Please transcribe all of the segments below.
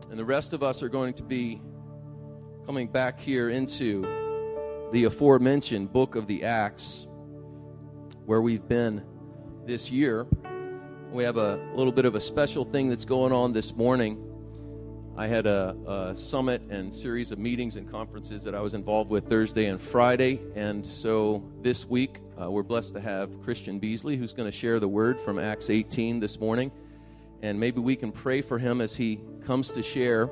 And the rest of us are going to be coming back here into the aforementioned book of the Acts, where we've been this year. We have a little bit of a special thing that's going on this morning. I had a summit and series of meetings and conferences that I was involved with Thursday and Friday, and so this week we're blessed to have Christian Beasley, who's going to share the word from Acts 18 this morning, and maybe we can pray for him as he comes to share,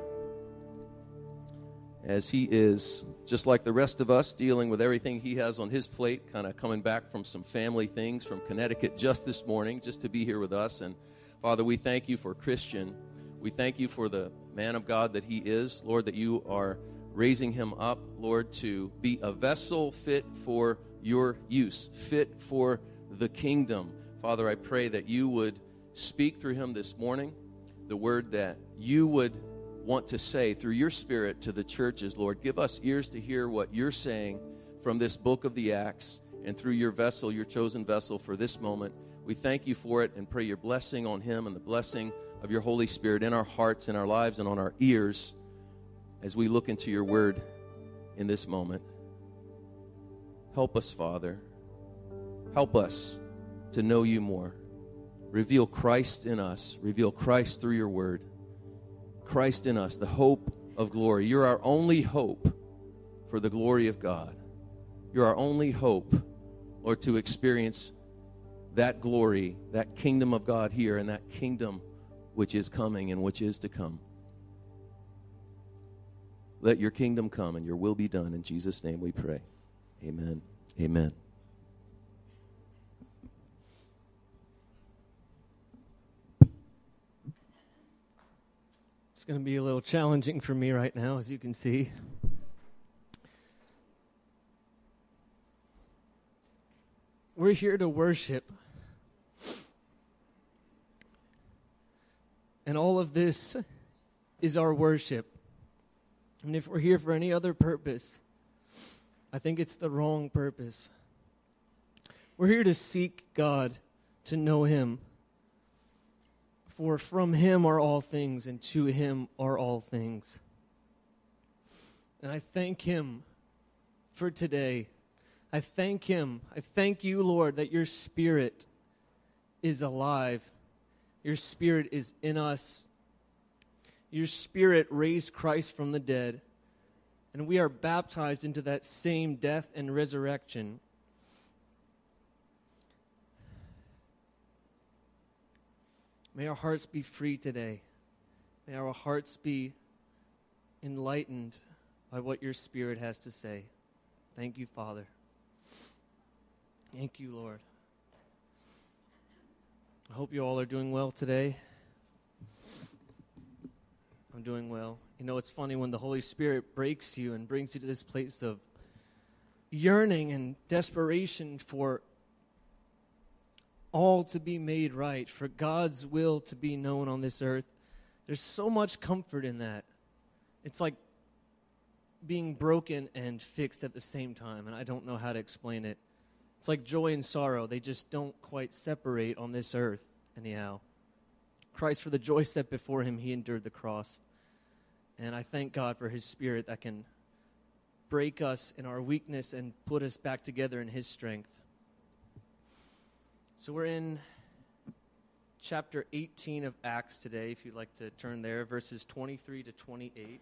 as he is, just like the rest of us, dealing with everything he has on his plate, kind of coming back from some family things from Connecticut just this morning, just to be here with us. And Father, we thank you for Christian. We thank you for the man of God that he is, Lord, that you are raising him up, Lord, to be a vessel fit for your use, fit for the kingdom. Father, I pray that you would speak through him this morning, the word that you would want to say through your Spirit to the churches, Lord. Give us ears to hear what you're saying from this book of the Acts and through your vessel, your chosen vessel for this moment. We thank you for it and pray your blessing on him and the blessing of your Holy Spirit in our hearts, in our lives, and on our ears as we look into your word in this moment. Help us, Father. Help us to know you more. Reveal Christ in us. Reveal Christ through your word. Christ in us, the hope of glory. You're our only hope for the glory of God. You're our only hope, Lord, to experience that glory, that kingdom of God here, and that kingdom which is coming and which is to come. Let your kingdom come and your will be done. In Jesus' name we pray. Amen. Amen. It's going to be a little challenging for me right now, as you can see. We're here to worship. And all of this is our worship. And if we're here for any other purpose, I think it's the wrong purpose. We're here to seek God, to know him. For from him are all things, and to him are all things. And I thank him for today. I thank him. I thank you, Lord, that your Spirit is alive. Your Spirit is in us. Your Spirit raised Christ from the dead. And we are baptized into that same death and resurrection. May our hearts be free today. May our hearts be enlightened by what your Spirit has to say. Thank you, Father. Thank you, Lord. I hope you all are doing well today. I'm doing well. You know, it's funny when the Holy Spirit breaks you and brings you to this place of yearning and desperation for all to be made right, for God's will to be known on this earth. There's so much comfort in that. It's like being broken and fixed at the same time, and I don't know how to explain it. It's like joy and sorrow. They just don't quite separate on this earth anyhow. Christ, for the joy set before him, he endured the cross. And I thank God for his Spirit that can break us in our weakness and put us back together in his strength. So we're in chapter 18 of Acts today, if you'd like to turn there, verses 23 to 28.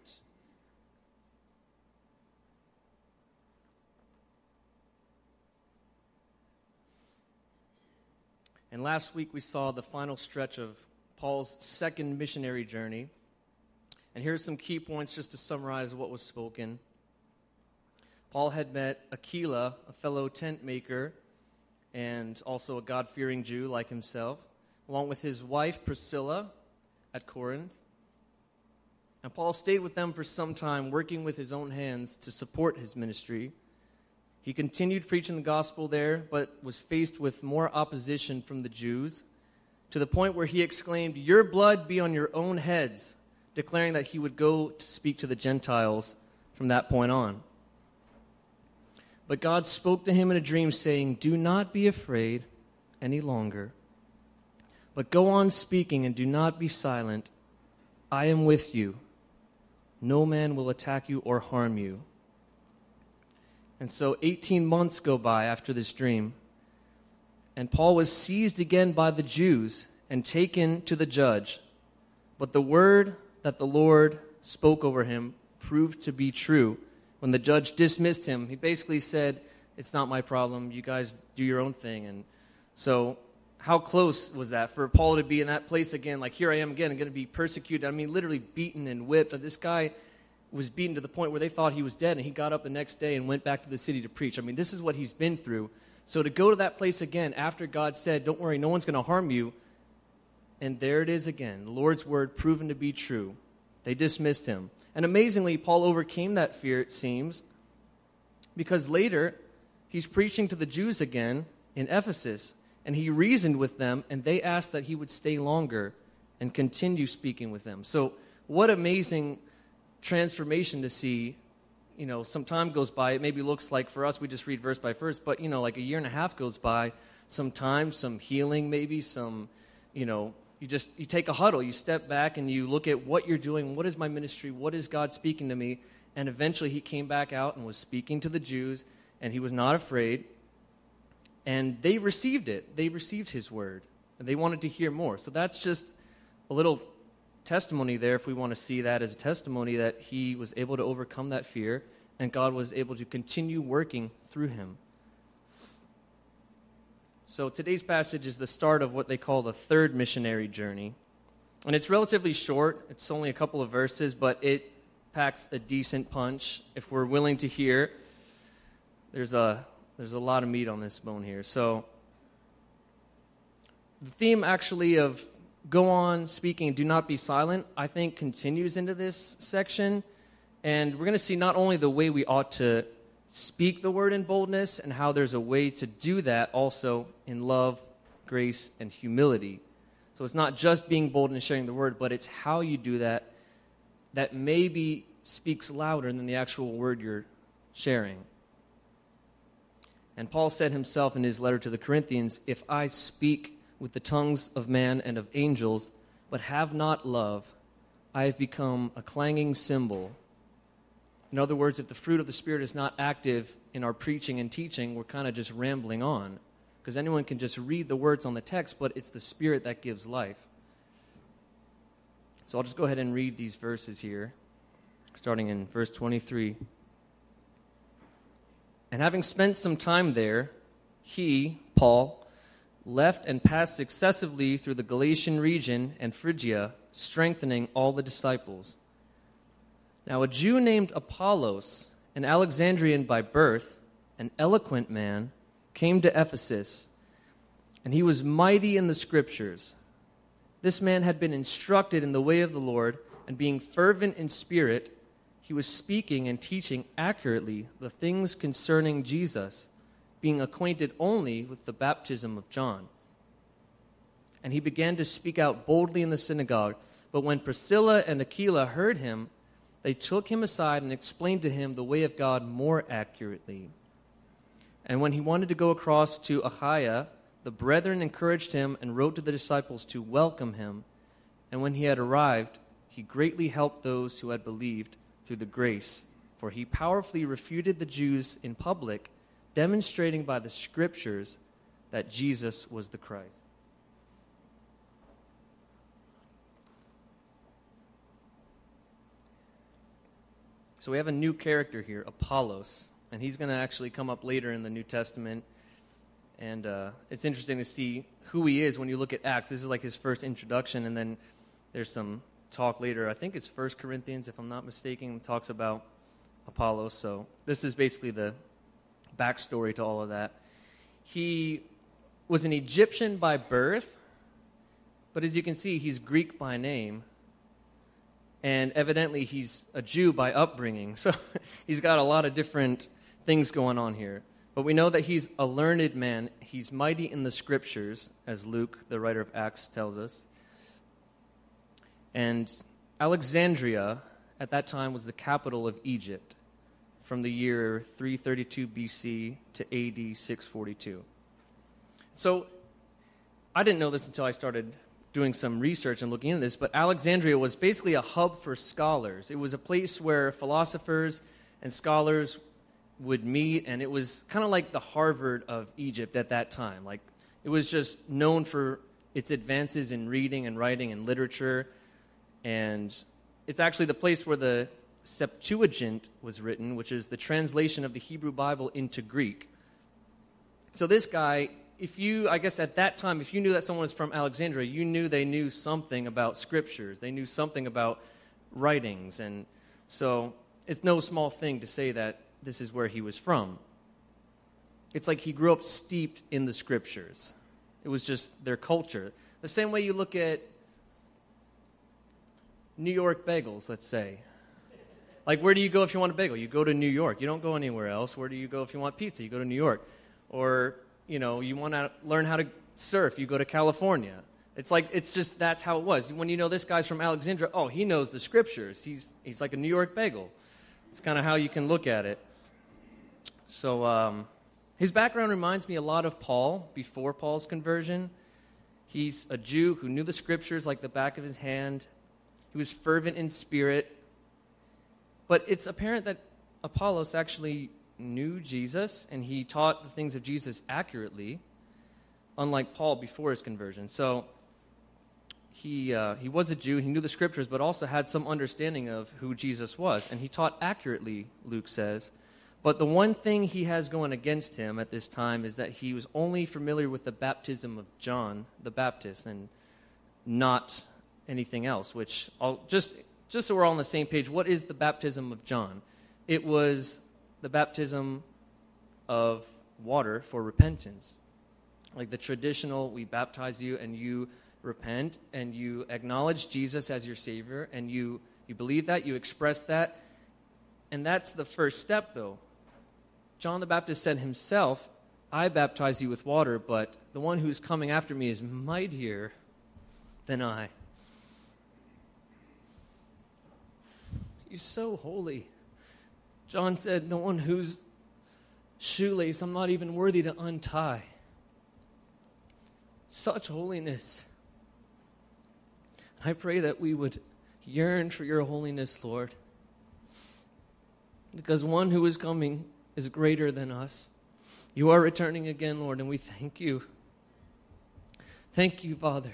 And last week we saw the final stretch of Paul's second missionary journey. And here's some key points just to summarize what was spoken. Paul had met Aquila, a fellow tent maker, and also a God-fearing Jew like himself, along with his wife Priscilla at Corinth. And Paul stayed with them for some time, working with his own hands to support his ministry. He continued preaching the gospel there, but was faced with more opposition from the Jews, to the point where he exclaimed, "Your blood be on your own heads," declaring that he would go to speak to the Gentiles from that point on. But God spoke to him in a dream, saying, "Do not be afraid any longer, but go on speaking and do not be silent. I am with you, No man will attack you or harm you. And so 18 months go by after this dream, and Paul was seized again by the Jews and taken to the judge. But the word that the Lord spoke over him proved to be true. When the judge dismissed him, he basically said, "It's not my problem. You guys do your own thing." And so how close was that for Paul to be in that place again? Like, here I am again, I'm going to be persecuted. I mean, literally beaten and whipped. And this guy was beaten to the point where they thought he was dead, and he got up the next day and went back to the city to preach. I mean, this is what he's been through. So to go to that place again after God said, "Don't worry, no one's going to harm you," and there it is again, the Lord's word proven to be true. They dismissed him. And amazingly, Paul overcame that fear, it seems, because later he's preaching to the Jews again in Ephesus, and he reasoned with them, and they asked that he would stay longer and continue speaking with them. So what amazing transformation to see. You know, some time goes by. It maybe looks like for us we just read verse by verse, but, you know, like a year and a half goes by, some time, some healing maybe, some, you know, you take a huddle, you step back and you look at what you're doing, what is my ministry, what is God speaking to me, and eventually he came back out and was speaking to the Jews, and he was not afraid, and they received it. They received his word, and they wanted to hear more. So that's just a little testimony there, if we want to see that as a testimony that he was able to overcome that fear, and God was able to continue working through him. So today's passage is the start of what they call the third missionary journey. And it's relatively short. It's only a couple of verses, but it packs a decent punch. If we're willing to hear, there's a lot of meat on this bone here. So the theme actually of go on speaking and do not be silent, I think, continues into this section. And we're going to see not only the way we ought to speak the word in boldness and how there's a way to do that also in love, grace, and humility. So it's not just being bold and sharing the word, but it's how you do that that maybe speaks louder than the actual word you're sharing. And Paul said himself in his letter to the Corinthians, "If I speak with the tongues of man and of angels, but have not love, I have become a clanging cymbal." In other words, if the fruit of the Spirit is not active in our preaching and teaching, we're kind of just rambling on. Because anyone can just read the words on the text, but it's the Spirit that gives life. So I'll just go ahead and read these verses here, starting in verse 23. "And having spent some time there, he, Paul, left and passed successively through the Galatian region and Phrygia, strengthening all the disciples. Now a Jew named Apollos, an Alexandrian by birth, an eloquent man, came to Ephesus, and he was mighty in the Scriptures. This man had been instructed in the way of the Lord, and being fervent in spirit, he was speaking and teaching accurately the things concerning Jesus, being acquainted only with the baptism of John. And he began to speak out boldly in the synagogue. But when Priscilla and Aquila heard him, they took him aside and explained to him the way of God more accurately. And when he wanted to go across to Achaia, the brethren encouraged him and wrote to the disciples to welcome him. And when he had arrived, he greatly helped those who had believed through the grace, for he powerfully refuted the Jews in public, demonstrating by the Scriptures that Jesus was the Christ." So we have a new character here, Apollos, and he's going to actually come up later in the New Testament. And it's interesting to see who he is when you look at Acts. This is like his first introduction, and then there's some talk later. I think it's 1 Corinthians, if I'm not mistaken, talks about Apollos. So this is basically the backstory to all of that. He was an Egyptian by birth, but as you can see, he's Greek by name. And evidently, he's a Jew by upbringing. So he's got a lot of different things going on here. But we know that he's a learned man. He's mighty in the Scriptures, as Luke, the writer of Acts, tells us. And Alexandria, at that time, was the capital of Egypt from the year 332 BC to AD 642. So I didn't know this until I started doing some research and looking into this, but Alexandria was basically a hub for scholars. It was a place where philosophers and scholars would meet, and it was kind of like the Harvard of Egypt at that time. Like, it was just known for its advances in reading and writing and literature, and it's actually the place where the Septuagint was written, which is the translation of the Hebrew Bible into Greek. So this guy, I guess at that time, if you knew that someone was from Alexandria, you knew they knew something about scriptures. They knew something about writings. And so it's no small thing to say that this is where he was from. It's like he grew up steeped in the scriptures. It was just their culture. The same way you look at New York bagels, let's say. Like, where do you go if you want a bagel? You go to New York. You don't go anywhere else. Where do you go if you want pizza? You go to New York. Or, you want to learn how to surf, you go to California. It's just that's how it was. When you know this guy's from Alexandria, oh, he knows the scriptures. He's like a New York bagel. It's kind of how you can look at it. So his background reminds me a lot of Paul before Paul's conversion. He's a Jew who knew the scriptures like the back of his hand. He was fervent in spirit. But it's apparent that Apollos actually knew Jesus, and he taught the things of Jesus accurately, unlike Paul before his conversion. So he was a Jew, he knew the scriptures, but also had some understanding of who Jesus was, and he taught accurately, Luke says. But the one thing he has going against him at this time is that he was only familiar with the baptism of John the Baptist and not anything else, which I'll just so we're all on the same page, what is the baptism of John? It was the baptism of water for repentance. Like the traditional, we baptize you and you repent and you acknowledge Jesus as your Savior and you believe that, you express that. And that's the first step, though. John the Baptist said himself, I baptize you with water, but the one who's coming after me is mightier than I. He's so holy. John said, the one whose shoelace I'm not even worthy to untie. Such holiness. I pray that we would yearn for your holiness, Lord. Because one who is coming is greater than us. You are returning again, Lord, and we thank you. Thank you, Father.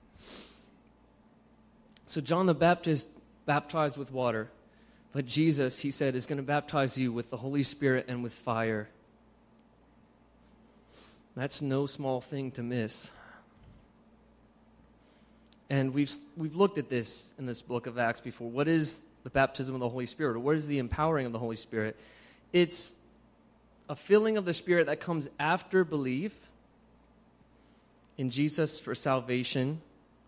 So John the Baptist baptized with water. But Jesus, he said, is going to baptize you with the Holy Spirit and with fire. That's no small thing to miss. And we've looked at this in this book of Acts before. What is the baptism of the Holy Spirit? Or what is the empowering of the Holy Spirit? It's a filling of the Spirit that comes after belief in Jesus for salvation.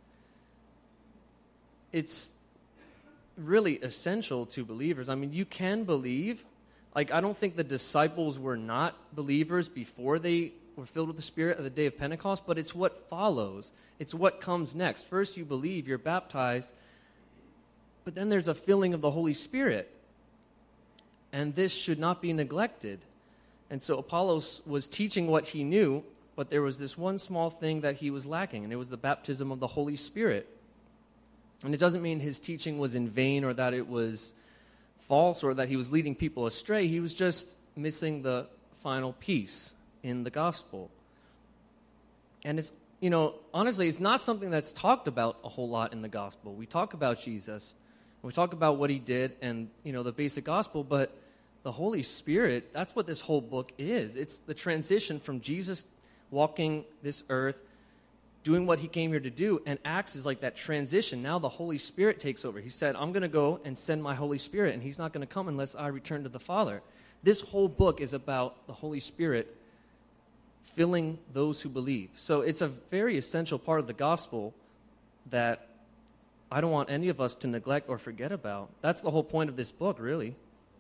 It's really essential to believers. I mean, you can believe. Like, I don't think the disciples were not believers before they were filled with the Spirit at the day of Pentecost, but it's what follows. It's what comes next. First you believe, you're baptized, but then there's a filling of the Holy Spirit. And this should not be neglected. And so Apollos was teaching what he knew, but there was this one small thing that he was lacking, and it was the baptism of the Holy Spirit. And it doesn't mean his teaching was in vain or that it was false or that he was leading people astray. He was just missing the final piece in the gospel. And it's, honestly, it's not something that's talked about a whole lot in the gospel. We talk about Jesus, and we talk about what he did and, the basic gospel, but the Holy Spirit, that's what this whole book is. It's the transition from Jesus walking this earth, doing what he came here to do, and Acts is like that transition. Now the Holy Spirit takes over. He said, I'm going to go and send my Holy Spirit, and he's not going to come unless I return to the Father. This whole book is about the Holy Spirit filling those who believe. So it's a very essential part of the gospel that I don't want any of us to neglect or forget about. That's the whole point of this book, really.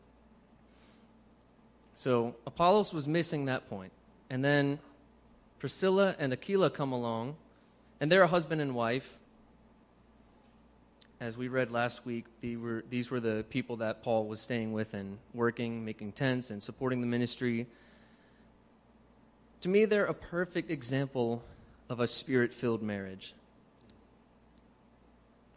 So Apollos was missing that point. And then Priscilla and Aquila come along, and they're a husband and wife. As we read last week, these were the people that Paul was staying with and working, making tents, and supporting the ministry. To me, they're a perfect example of a spirit-filled marriage.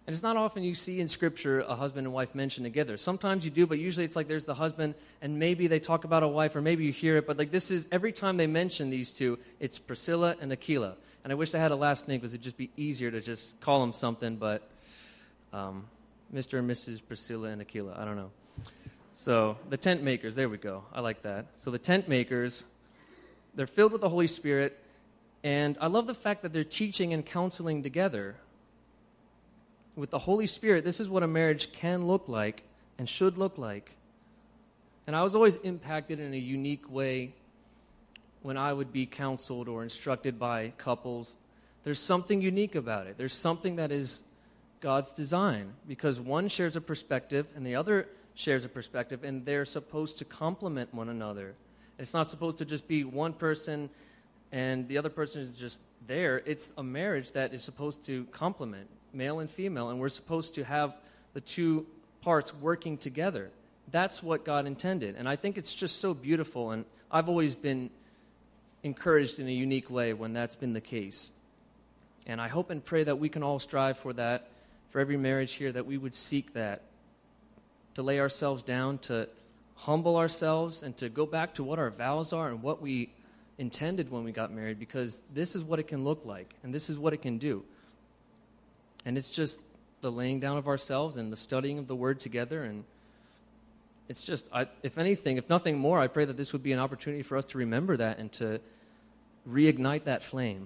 And it's not often you see in Scripture a husband and wife mentioned together. Sometimes you do, but usually it's like there's the husband, and maybe they talk about a wife, or maybe you hear it. But like this is, every time they mention these two, it's Priscilla and Aquila. And I wish I had a last name because it'd just be easier to just call them something, but Mr. and Mrs. Priscilla and Aquila, I don't know. So the tent makers, there we go. I like that. So the tent makers, they're filled with the Holy Spirit, and I love the fact that they're teaching and counseling together. With the Holy Spirit, this is what a marriage can look like and should look like. And I was always impacted in a unique way when I would be counseled or instructed by couples. There's something unique about it. There's something that is God's design, because one shares a perspective and the other shares a perspective, and they're supposed to complement one another. It's not supposed to just be one person and the other person is just there. It's a marriage that is supposed to complement male and female, and we're supposed to have the two parts working together. That's what God intended, and I think it's just so beautiful, and I've always been encouraged in a unique way when that's been the case. And I hope and pray that we can all strive for that, for every marriage here, that we would seek that, to lay ourselves down, to humble ourselves, and to go back to what our vows are and what we intended when we got married, because this is what it can look like, and this is what it can do. And it's just the laying down of ourselves and the studying of the Word together. And it's just, if anything, if nothing more, I pray that this would be an opportunity for us to remember that and to reignite that flame.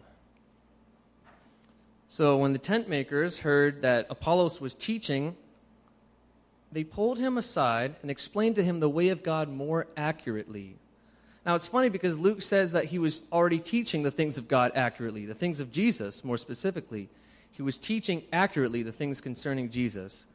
So when the tent makers heard that Apollos was teaching, they pulled him aside and explained to him the way of God more accurately. Now, it's funny because Luke says that he was already teaching the things of God accurately, the things of Jesus more specifically. He was teaching accurately the things concerning Jesus.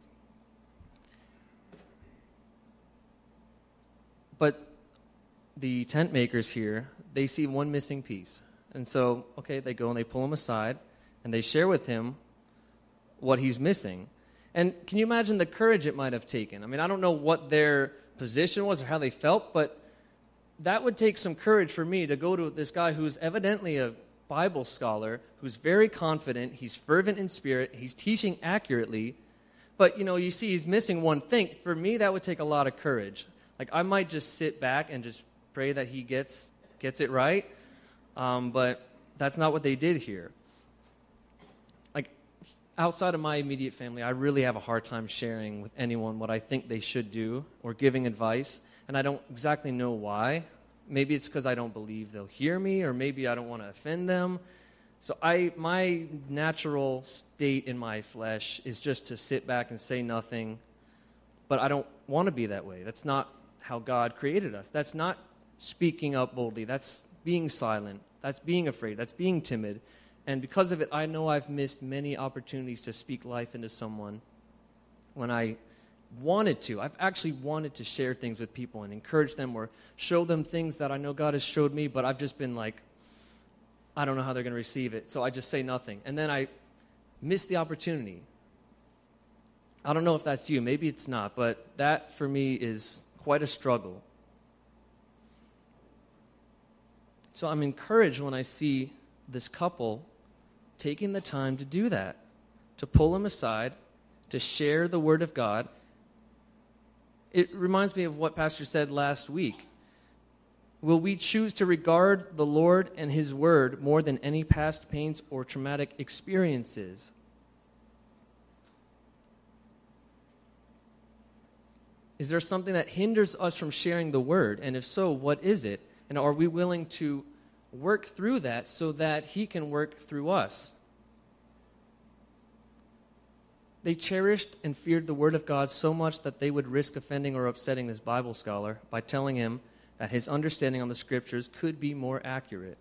But the tent makers here, they see one missing piece. And so, okay, they go and they pull him aside, and they share with him what he's missing. And can you imagine the courage it might have taken? I mean, I don't know what their position was or how they felt, but that would take some courage for me to go to this guy who's evidently a Bible scholar, who's very confident, he's fervent in spirit, he's teaching accurately, but, you see he's missing one thing. For me, that would take a lot of courage. Like, I might just sit back and just pray that he gets it right, but that's not what they did here. Like, outside of my immediate family, I really have a hard time sharing with anyone what I think they should do or giving advice, and I don't exactly know why. Maybe it's because I don't believe they'll hear me, or maybe I don't want to offend them. So my natural state in my flesh is just to sit back and say nothing, but I don't want to be that way. That's not how God created us. That's not speaking up boldly. That's being silent. That's being afraid. That's being timid. And because of it, I know I've missed many opportunities to speak life into someone when I wanted to. I've actually wanted to share things with people and encourage them or show them things that I know God has showed me, but I've just been like, I don't know how they're going to receive it, so I just say nothing. And then I miss the opportunity. I don't know if that's you. Maybe it's not, but that for me is quite a struggle. So I'm encouraged when I see this couple taking the time to do that, to pull him aside, to share the Word of God. It reminds me of what Pastor said last week. Will we choose to regard the Lord and His Word more than any past pains or traumatic experiences? Is there something that hinders us from sharing the Word? And if so, what is it? And are we willing to work through that so that He can work through us? They cherished and feared the Word of God so much that they would risk offending or upsetting this Bible scholar by telling him that his understanding on the Scriptures could be more accurate.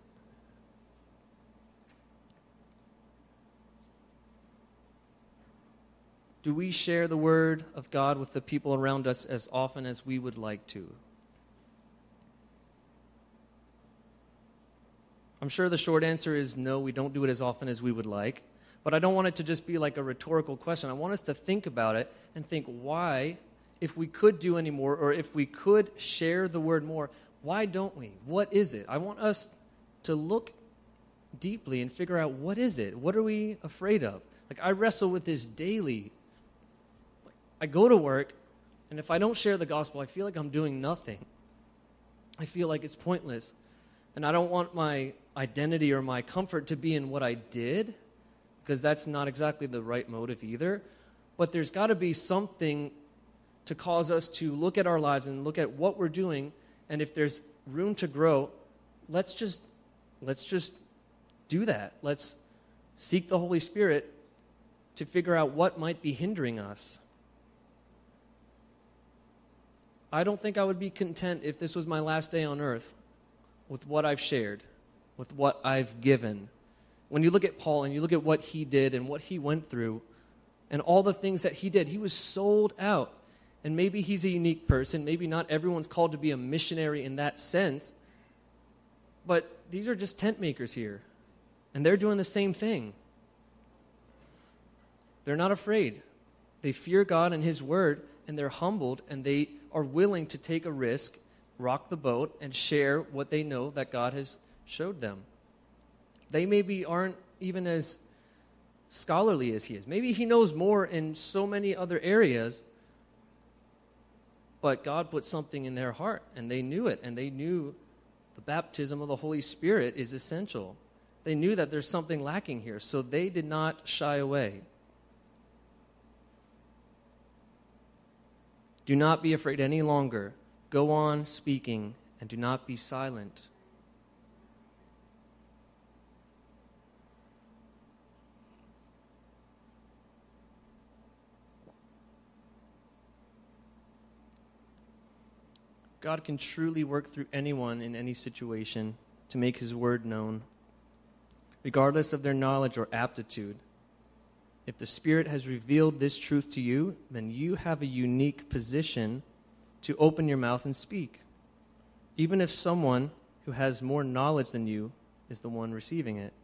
Do we share the Word of God with the people around us as often as we would like to? I'm sure the short answer is no, we don't do it as often as we would like. But I don't want it to just be like a rhetorical question. I want us to think about it and think why, if we could do any more, or if we could share the Word more, why don't we? What is it? I want us to look deeply and figure out what is it? What are we afraid of? Like, I wrestle with this daily I go to work, and if I don't share the gospel, I feel like I'm doing nothing. I feel like it's pointless. And I don't want my identity or my comfort to be in what I did, because that's not exactly the right motive either. But there's got to be something to cause us to look at our lives and look at what we're doing, and if there's room to grow, let's just do that. Let's seek the Holy Spirit to figure out what might be hindering us. I don't think I would be content if this was my last day on earth with what I've shared, with what I've given. When you look at Paul and you look at what he did and what he went through and all the things that he did, he was sold out. And maybe he's a unique person. Maybe not everyone's called to be a missionary in that sense. But these are just tent makers here. And they're doing the same thing. They're not afraid. They fear God and His Word, and they're humbled, and they are willing to take a risk, rock the boat, and share what they know that God has showed them. They maybe aren't even as scholarly as he is. Maybe he knows more in so many other areas, but God put something in their heart, and they knew it, and they knew the baptism of the Holy Spirit is essential. They knew that there's something lacking here, so they did not shy away. Do not be afraid any longer. Go on speaking, and do not be silent. God can truly work through anyone in any situation to make His word known, regardless of their knowledge or aptitude. If the Spirit has revealed this truth to you, then you have a unique position to open your mouth and speak, even if someone who has more knowledge than you is the one receiving it.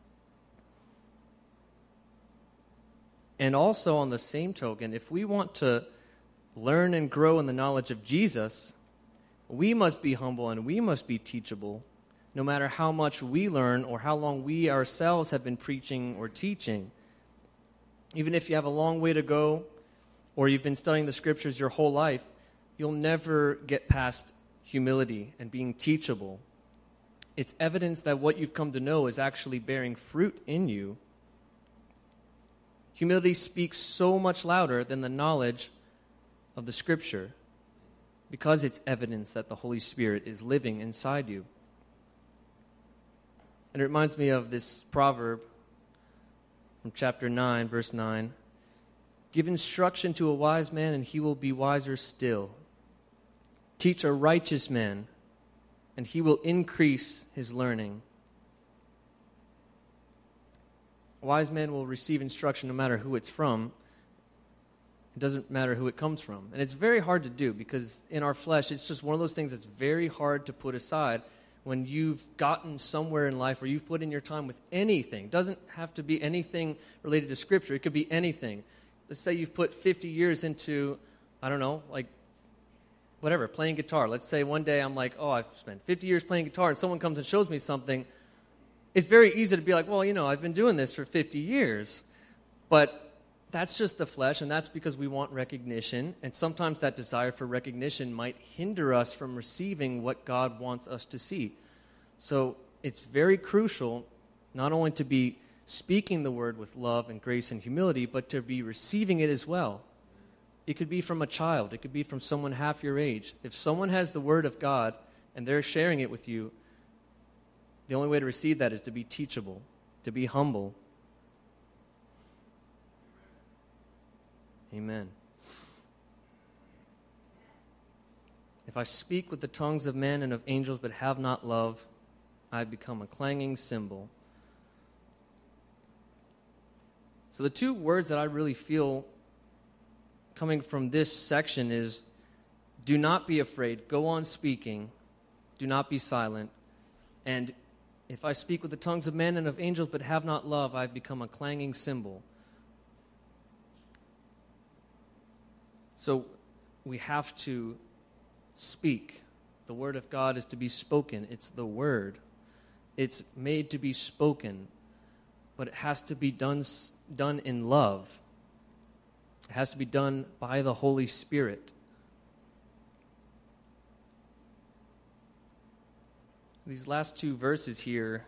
And also, on the same token, if we want to learn and grow in the knowledge of Jesus, we must be humble and we must be teachable, no matter how much we learn or how long we ourselves have been preaching or teaching. Even if you have a long way to go or you've been studying the Scriptures your whole life, you'll never get past humility and being teachable. It's evidence that what you've come to know is actually bearing fruit in you. Humility speaks so much louder than the knowledge of the Scripture, because it's evidence that the Holy Spirit is living inside you. And it reminds me of this proverb from chapter 9, verse 9. Give instruction to a wise man, and he will be wiser still. Teach a righteous man, and he will increase his learning. A wise man will receive instruction no matter who it's from. It doesn't matter who it comes from. And it's very hard to do, because in our flesh, it's just one of those things that's very hard to put aside when you've gotten somewhere in life where you've put in your time with anything. It doesn't have to be anything related to Scripture. It could be anything. Let's say you've put 50 years into, I don't know, like whatever, playing guitar. Let's say one day I'm like, oh, I've spent 50 years playing guitar, and someone comes and shows me something. It's very easy to be like, well, I've been doing this for 50 years. But that's just the flesh, and that's because we want recognition. And sometimes that desire for recognition might hinder us from receiving what God wants us to see. So it's very crucial not only to be speaking the word with love and grace and humility, but to be receiving it as well. It could be from a child. It could be from someone half your age. If someone has the word of God and they're sharing it with you, the only way to receive that is to be teachable, to be humble. Amen. If I speak with the tongues of men and of angels but have not love, I become a clanging cymbal. So the two words that I really feel coming from this section is, do not be afraid, go on speaking, do not be silent. And if I speak with the tongues of men and of angels but have not love, I become a clanging cymbal. So we have to speak. The word of God is to be spoken. It's the word. It's made to be spoken, but it has to be done in love. It has to be done by the Holy Spirit. These last two verses here,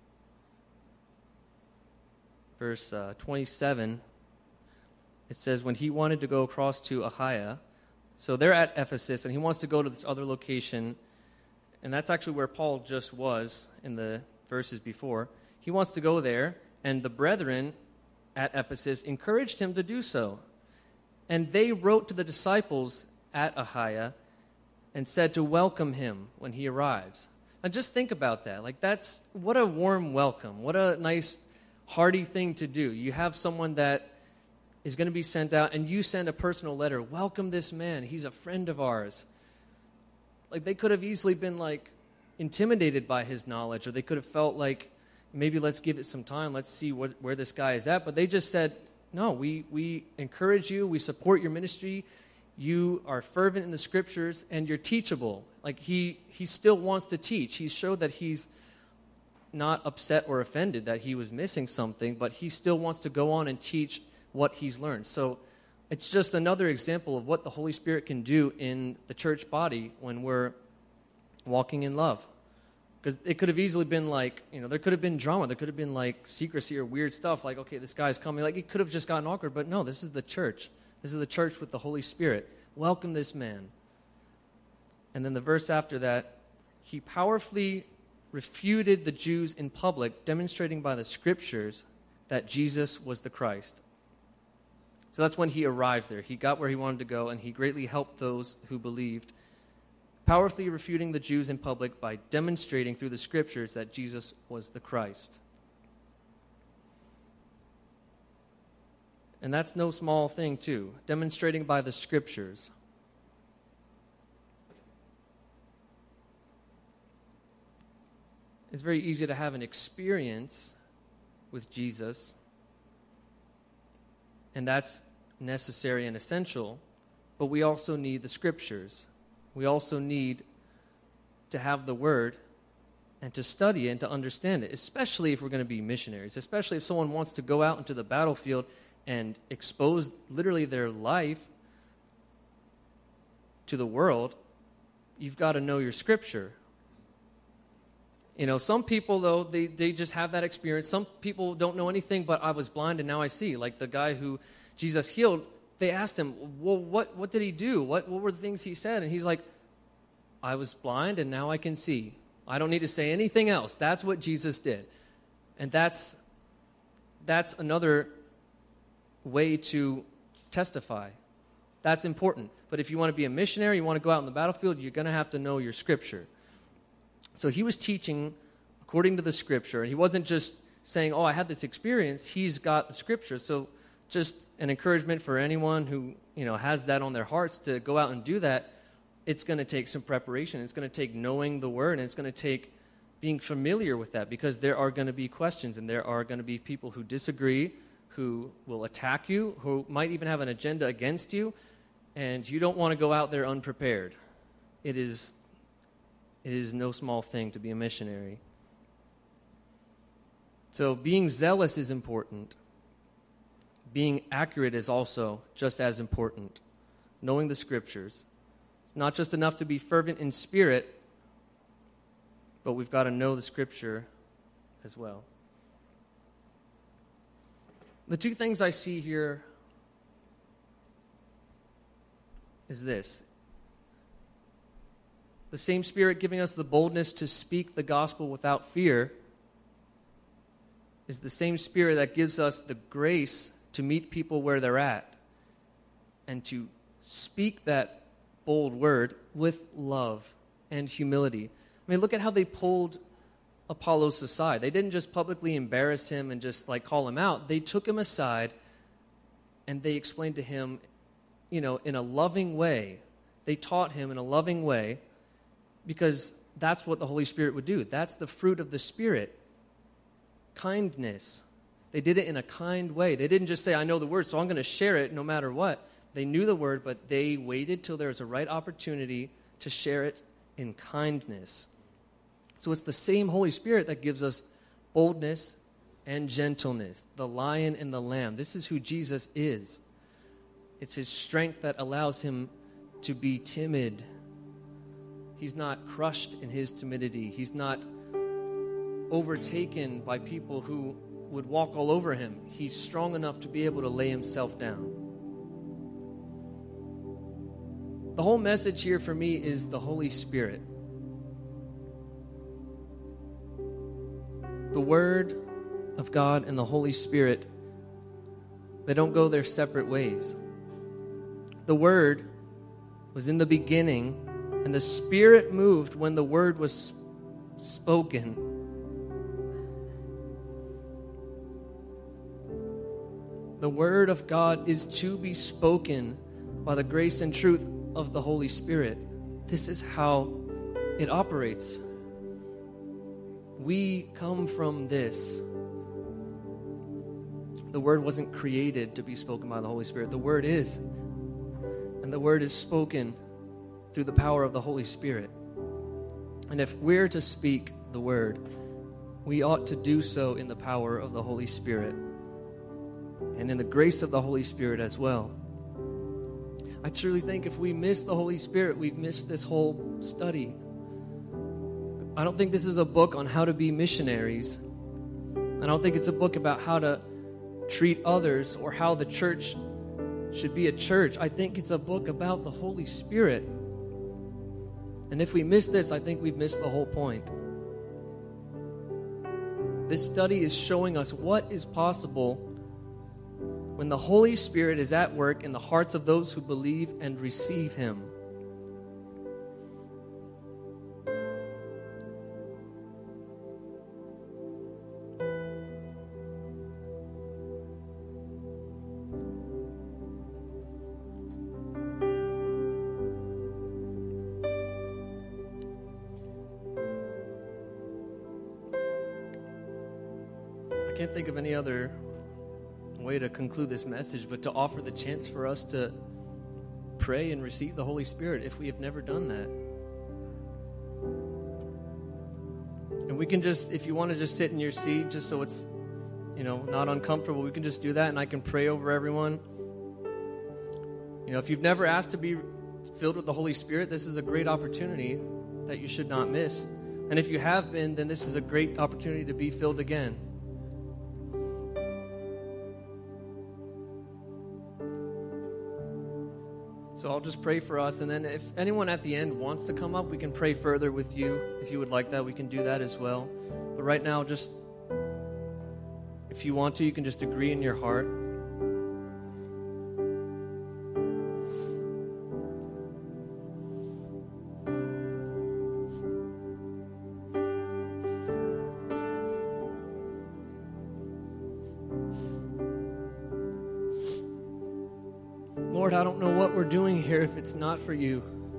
verse 27, it says, when he wanted to go across to Achaia, so they're at Ephesus, and he wants to go to this other location, and that's actually where Paul just was in the verses before. He wants to go there, and the brethren at Ephesus encouraged him to do so. And they wrote to the disciples at Achaia and said to welcome him when he arrives. And just think about that. Like, that's, what a warm welcome. What a nice, hearty thing to do. You have someone that is going to be sent out, and you send a personal letter. Welcome this man. He's a friend of ours. Like, they could have easily been, like, intimidated by his knowledge, or they could have felt like, maybe let's give it some time. Let's see where this guy is at. But they just said, no, we encourage you. We support your ministry. You are fervent in the Scriptures, and you're teachable. Like, he still wants to teach. He showed that he's not upset or offended that he was missing something, but he still wants to go on and teach what he's learned. So it's just another example of what the Holy Spirit can do in the church body when we're walking in love. Because it could have easily been like, there could have been drama. There could have been like secrecy or weird stuff. Like, okay, this guy's coming. Like, it could have just gotten awkward. But no, this is the church. This is the church with the Holy Spirit. Welcome this man. And then the verse after that, he powerfully refuted the Jews in public, demonstrating by the Scriptures that Jesus was the Christ. So that's when he arrives there. He got where he wanted to go, and he greatly helped those who believed, powerfully refuting the Jews in public by demonstrating through the Scriptures that Jesus was the Christ. And that's no small thing, too. Demonstrating by the Scriptures. It's very easy to have an experience with Jesus, and that's necessary and essential, but we also need the Scriptures. We also need to have the Word and to study it and to understand it, especially if we're going to be missionaries, especially if someone wants to go out into the battlefield and expose literally their life to the world. You've got to know your Scripture. Some people, though, they just have that experience. Some people don't know anything, but I was blind and now I see. Like the guy who Jesus healed, they asked him, well, what did he do? What were the things he said? And he's like, I was blind and now I can see. I don't need to say anything else. That's what Jesus did. And that's another way to testify. That's important. But if you want to be a missionary, you want to go out in the battlefield, you're going to have to know your Scripture. So he was teaching according to the Scripture, and he wasn't just saying, I had this experience. He's got the Scripture. So just an encouragement for anyone who, has that on their hearts to go out and do that. It's going to take some preparation. It's going to take knowing the Word, and it's going to take being familiar with that, because there are going to be questions, and there are going to be people who disagree, who will attack you, who might even have an agenda against you, and you don't want to go out there unprepared. It is no small thing to be a missionary. So being zealous is important. Being accurate is also just as important. Knowing the Scriptures. It's not just enough to be fervent in spirit, but we've got to know the Scripture as well. The two things I see here is this. The same Spirit giving us the boldness to speak the gospel without fear is the same Spirit that gives us the grace to meet people where they're at and to speak that bold word with love and humility. I mean, look at how they pulled Apollos aside. They didn't just publicly embarrass him and just call him out. They took him aside and they explained to him, in a loving way. They taught him in a loving way, because that's what the Holy Spirit would do. That's the fruit of the Spirit. Kindness. They did it in a kind way. They didn't just say, I know the word, so I'm going to share it no matter what. They knew the word, but they waited till there was a right opportunity to share it in kindness. So it's the same Holy Spirit that gives us boldness and gentleness, the lion and the lamb. This is who Jesus is. It's his strength that allows him to be timid. He's not crushed in his timidity. He's not overtaken by people who would walk all over him. He's strong enough to be able to lay himself down. The whole message here for me is the Holy Spirit. The Word of God and the Holy Spirit, they don't go their separate ways. The Word was in the beginning, and the Spirit moved when the Word was spoken. The Word of God is to be spoken by the grace and truth of the Holy Spirit. This is how it operates. We come from this. The Word wasn't created to be spoken by the Holy Spirit. The Word is. And the Word is spoken through the power of the Holy Spirit. And if we're to speak the Word, we ought to do so in the power of the Holy Spirit and in the grace of the Holy Spirit as well. I truly think if we miss the Holy Spirit, we've missed this whole study. I don't think this is a book on how to be missionaries. I don't think it's a book about how to treat others or how the church should be a church. I think it's a book about the Holy Spirit. And if we miss this, I think we've missed the whole point. This study is showing us what is possible when the Holy Spirit is at work in the hearts of those who believe and receive Him. I can't think of any other way to conclude this message but to offer the chance for us to pray and receive the Holy Spirit if we have never done that. And we can just, if you want to just sit in your seat just so it's, not uncomfortable, we can just do that and I can pray over everyone. If you've never asked to be filled with the Holy Spirit, this is a great opportunity that you should not miss. And if you have been, then this is a great opportunity to be filled again. So I'll just pray for us, and then if anyone at the end wants to come up, we can pray further with you. If you would like that, we can do that as well. But right now, just if you want to, you can just agree in your heart. Lord, I don't know what we're doing here if it's not for you.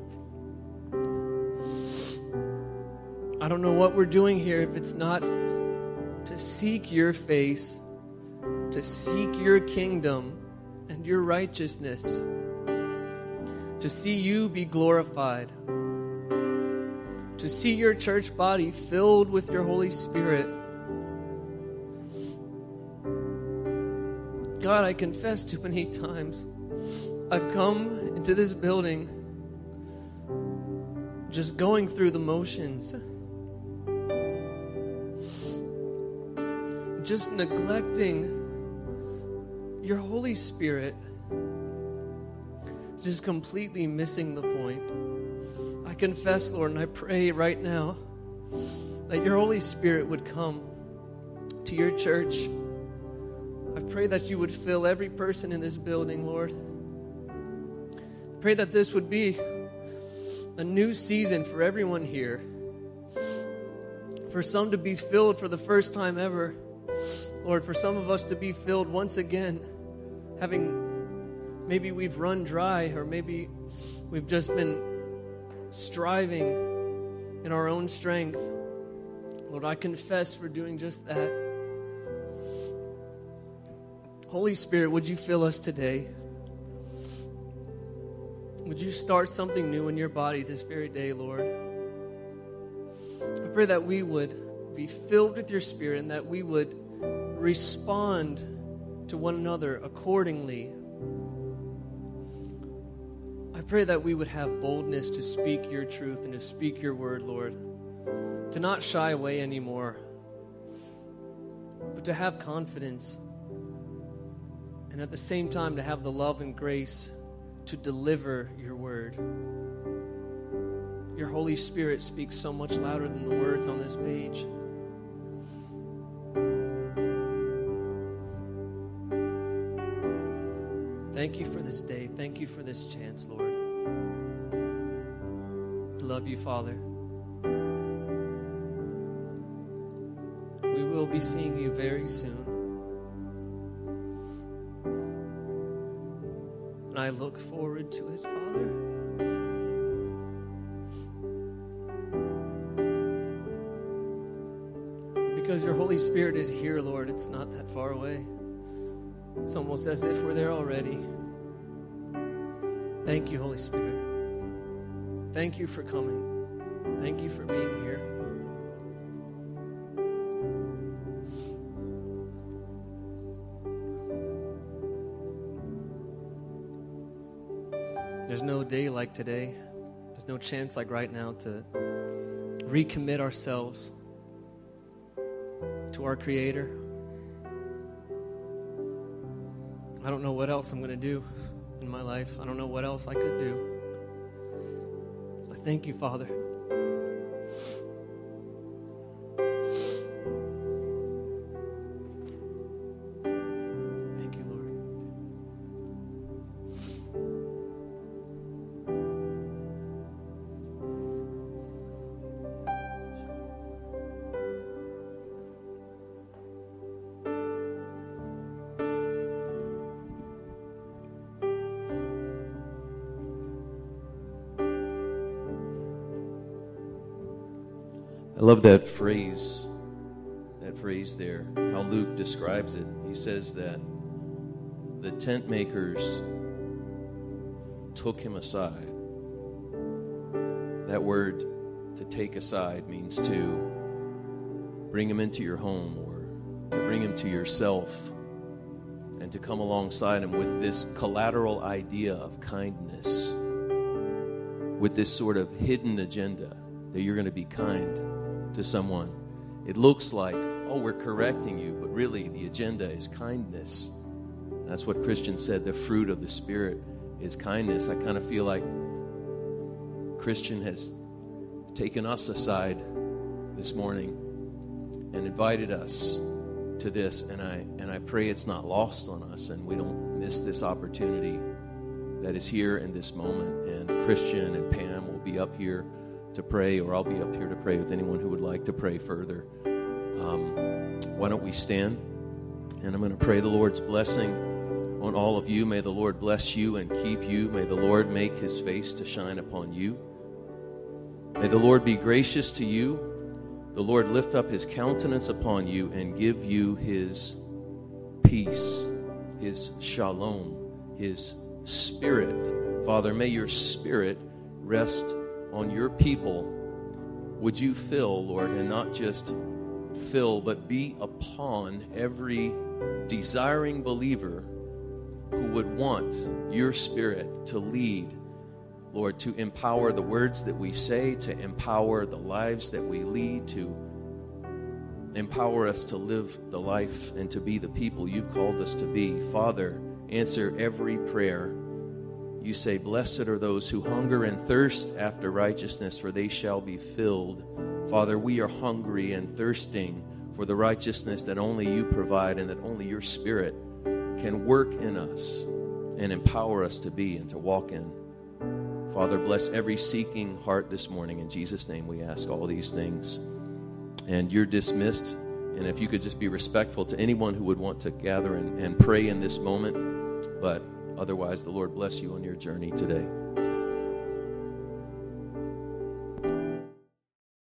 I don't know what we're doing here if it's not to seek your face, to seek your kingdom and your righteousness, to see you be glorified, to see your church body filled with your Holy Spirit. God, I confess too many times I've come into this building just going through the motions, just neglecting your Holy Spirit, just completely missing the point. I confess, Lord, and I pray right now that your Holy Spirit would come to your church. I pray that you would fill every person in this building, Lord. Pray that this would be a new season for everyone here. For some to be filled for the first time ever. Lord, for some of us to be filled once again, maybe we've run dry, or maybe we've just been striving in our own strength. Lord, I confess for doing just that. Holy Spirit, would you fill us today? Would you start something new in your body this very day, Lord? I pray that we would be filled with your Spirit and that we would respond to one another accordingly. I pray that we would have boldness to speak your truth and to speak your word, Lord. To not shy away anymore, but to have confidence. And at the same time, to have the love and grace to deliver your word. Your Holy Spirit speaks so much louder than the words on this page. Thank you for this day. Thank you for this chance, Lord. I love you, Father. We will be seeing you very soon. And I look forward to it, Father. Because your Holy Spirit is here, Lord. It's not that far away. It's almost as if we're there already. Thank you, Holy Spirit. Thank you for coming. Thank you for being here. There's no day like today. There's no chance like right now to recommit ourselves to our Creator. I don't know what else I'm going to do in my life. I don't know what else I could do. I thank you, Father. Thank you, Lord. I love that phrase there, how Luke describes it. He says that the tent makers took him aside. That word, to take aside, means to bring him into your home or to bring him to yourself and to come alongside him with this collateral idea of kindness, with this sort of hidden agenda that you're going to be kind to someone. It looks like, oh, we're correcting you, but really the agenda is kindness. That's what Christian said, the fruit of the Spirit is kindness. I kind of feel like Christian has taken us aside this morning and invited us to this, and I pray it's not lost on us and we don't miss this opportunity that is here in this moment. And Christian and Pam will be up here to pray, or I'll be up here to pray with anyone who would like to pray further. Why don't we stand? And I'm going to pray the Lord's blessing on all of you. May the Lord bless you and keep you. May the Lord make his face to shine upon you. May the Lord be gracious to you. The Lord lift up his countenance upon you and give you his peace, his shalom, his spirit. Father, may your spirit rest on your people. Would you fill, Lord, and not just fill, but be upon every desiring believer who would want your Spirit to lead, Lord, to empower the words that we say, to empower the lives that we lead, to empower us to live the life and to be the people you've called us to be. Father, answer every prayer. You say, blessed are those who hunger and thirst after righteousness, for they shall be filled. Father, we are hungry and thirsting for the righteousness that only you provide and that only your Spirit can work in us and empower us to be and to walk in. Father, bless every seeking heart this morning. In Jesus' name we ask all these things. And you're dismissed. And if you could just be respectful to anyone who would want to gather and pray in this moment. But otherwise, the Lord bless you on your journey today.